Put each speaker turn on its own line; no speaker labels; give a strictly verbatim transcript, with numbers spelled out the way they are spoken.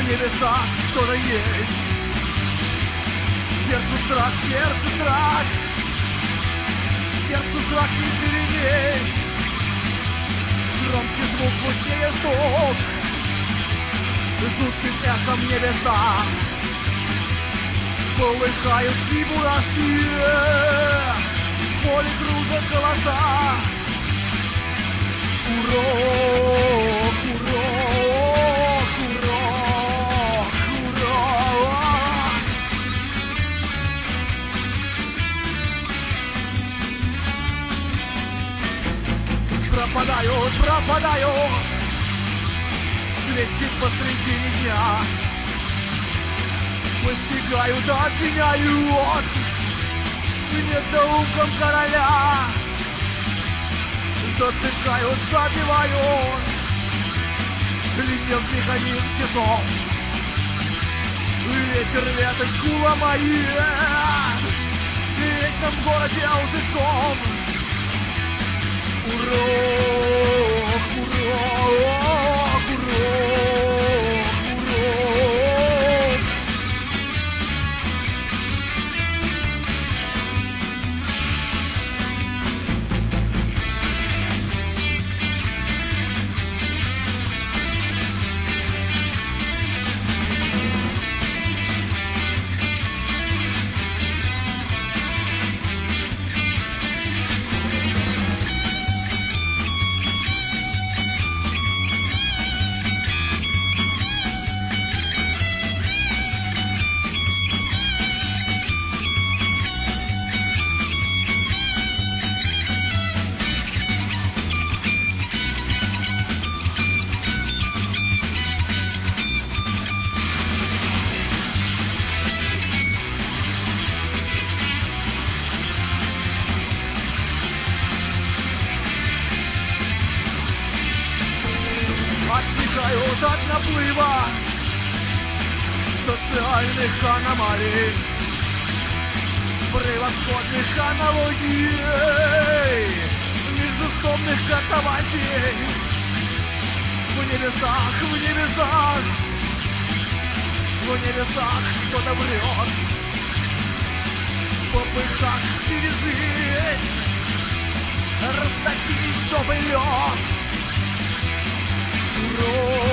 в небесах что-то есть. Сердцу страх, сердцу страх, сердцу страх не перенять. Громкий звук, густее звук, жутким эхом небеса. Полыхают фигурки, в поле кружат голоса. Урок, урок, урок, урок. Пропадают, пропадают, свечи посреди дня. Постигают, обвиняют недоумком короля. Затыкают, забивают длинным механизм часов. Ветер веточку ломает в вечном городе лжецов. Урок, урок, урок, урок. Отвлекают от наплыва социальных аномалий, превосходных аналогий, междусобных катавасий. В небесах, в небесах, в небесах кто-то врет, в попыхах через жизнь растопить теплый лед. Урок.